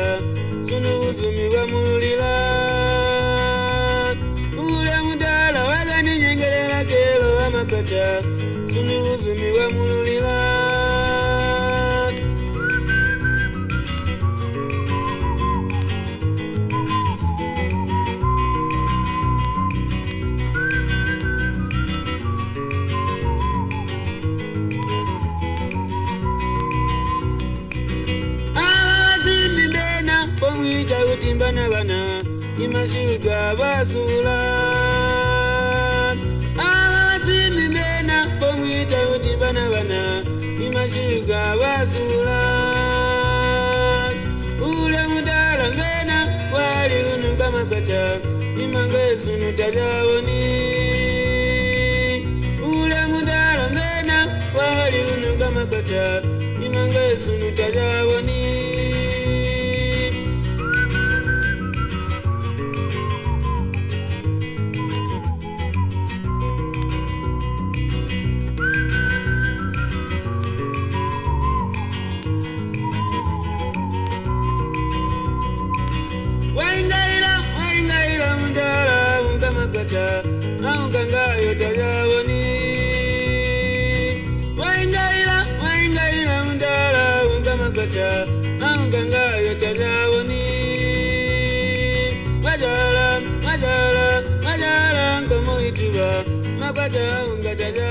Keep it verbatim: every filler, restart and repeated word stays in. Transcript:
makata sunu uzumi wa mulila ule mudala wagani nyengelela kelo wa makata sunu uzumi wa mulila Pomwita utimbana bana imashuga basula awasimi mena pomwita utimbana bana imashuga basula ule mudala ngena wali unuka makata imangesu nutajawoni ule mudala ngena wali unuka makata imangesu nutajawoni Aungangayo tajawoni waingaila waingaila mundala ungamakata aungangayo tajawoni wajala wajala wajala ngomo ituba makata unga tajawoni